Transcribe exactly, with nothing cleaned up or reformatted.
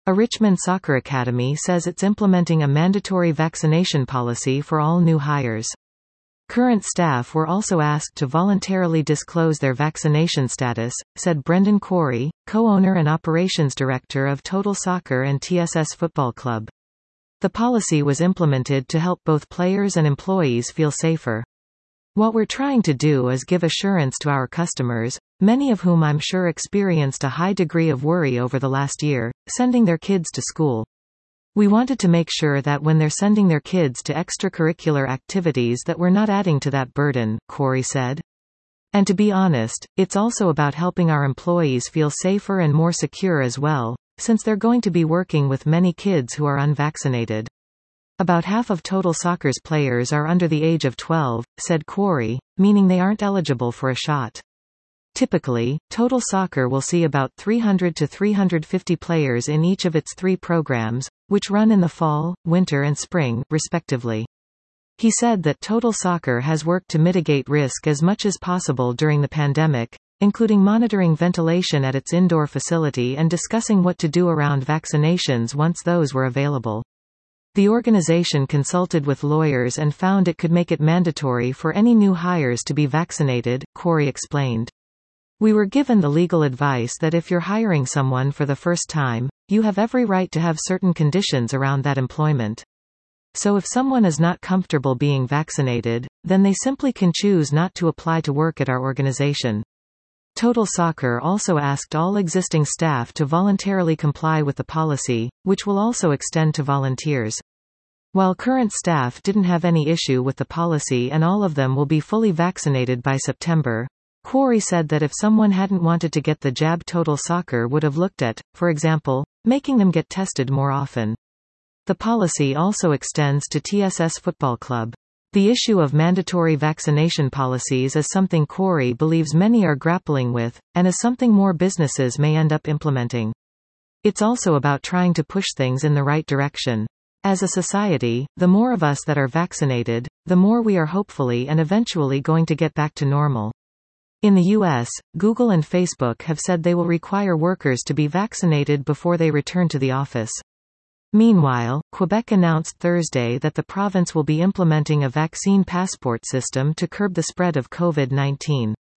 A Richmond soccer academy says it's implementing a mandatory vaccination policy for all new hires. Current staff were also asked to voluntarily disclose their vaccination status, said Brendan Quarry, co-owner and operations director of Total Soccer and T S S Football Club. The policy was implemented to help both players and employees feel safer. What we're trying to do is give assurance to our customers, many of whom I'm sure experienced a high degree of worry over the last year, sending their kids to school. We wanted to make sure that when they're sending their kids to extracurricular activities that we're not adding to that burden, Quarry said. And to be honest, it's also about helping our employees feel safer and more secure as well, since they're going to be working with many kids who are unvaccinated. About half of Total Soccer's players are under the age of twelve, said Quarry, meaning they aren't eligible for a shot. Typically, Total Soccer will see about three hundred to three hundred fifty players in each of its three programs, which run in the fall, winter and spring, respectively. He said that Total Soccer has worked to mitigate risk as much as possible during the pandemic, including monitoring ventilation at its indoor facility and discussing what to do around vaccinations once those were available. The organization consulted with lawyers and found it could make it mandatory for any new hires to be vaccinated, Quarry explained. We were given the legal advice that if you're hiring someone for the first time, you have every right to have certain conditions around that employment. So if someone is not comfortable being vaccinated, then they simply can choose not to apply to work at our organization. Total Soccer also asked all existing staff to voluntarily comply with the policy, which will also extend to volunteers. While current staff didn't have any issue with the policy and all of them will be fully vaccinated by September, Quarry said that if someone hadn't wanted to get the jab, Total Soccer would have looked at, for example, making them get tested more often. The policy also extends to T S S Football Club. The issue of mandatory vaccination policies is something Quarry believes many are grappling with, and is something more businesses may end up implementing. It's also about trying to push things in the right direction. As a society, the more of us that are vaccinated, the more we are hopefully and eventually going to get back to normal. In the U S, Google and Facebook have said they will require workers to be vaccinated before they return to the office. Meanwhile, Quebec announced Thursday that the province will be implementing a vaccine passport system to curb the spread of COVID nineteen.